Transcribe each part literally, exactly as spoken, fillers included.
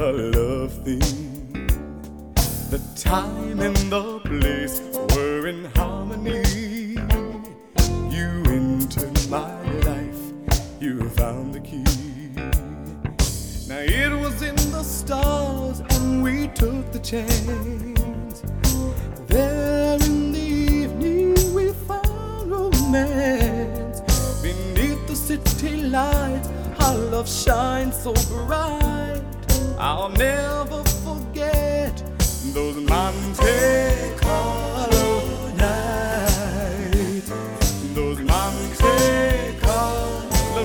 a love theme. The time and the place were in harmony. You entered my life, you found the key. Now it was in the stars and we took the chance. There in the evening we found romance. Beneath the city lights our love shines so bright. I'll never forget those Monte Carlo nights. Those Monte Carlo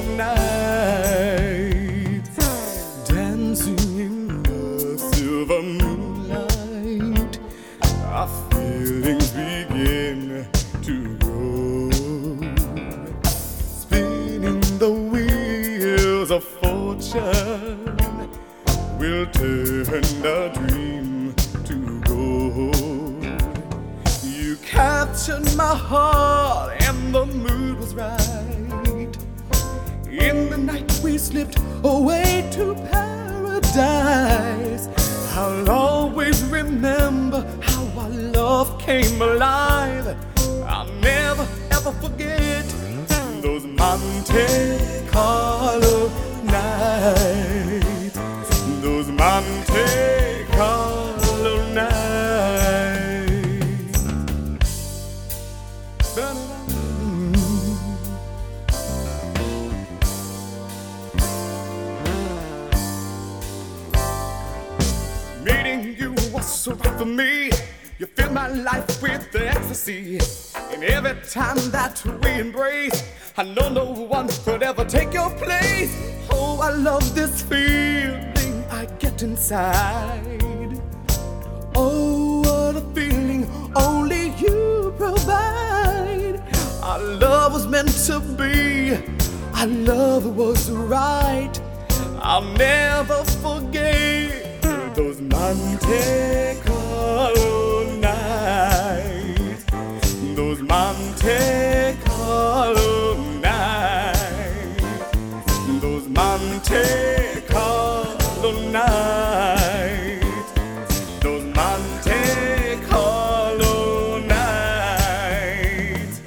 nights. Dancing in the silver moonlight, our feelings begin to grow. Spinning the wheels of fortune will turn a dream to gold. You captured my heart and the mood was right. In the night we slipped away to paradise. I'll always remember how our love came alive. I'll never ever forget those Monte Carlo nights. Those Monte Carlo nights. Meeting you was so right for me. You fill my life with the ecstasy. And every time that we embrace, I know no one could ever take your place. Oh, I love this feeling I get inside. Oh, what a feeling only you provide. Our love was meant to be, our love was right. I'll never forget those Monte Carlo nights. Those Monte Carlo nights. Those Monte Carlo nights. Those Monte Carlo nights.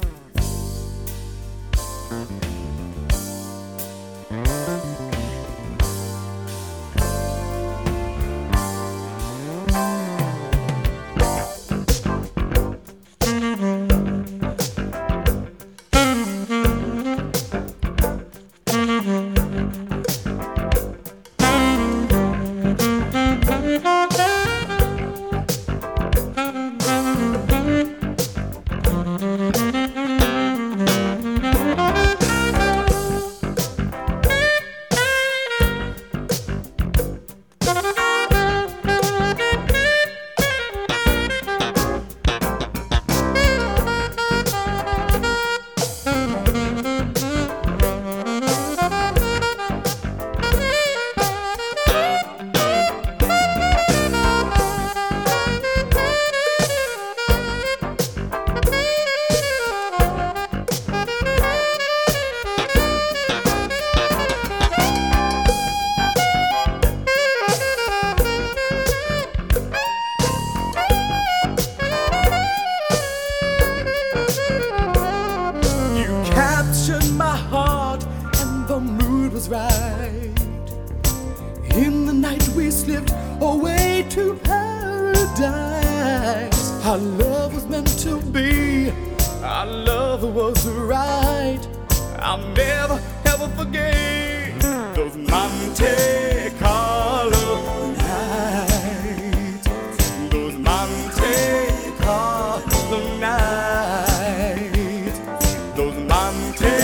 Right. In the night we slipped away to paradise. Our love was meant to be, our love was right. I'll never ever forget those Monte Carlo nights. Those Monte Carlo nights. Those Monte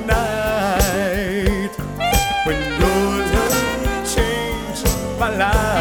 when your love changed my life.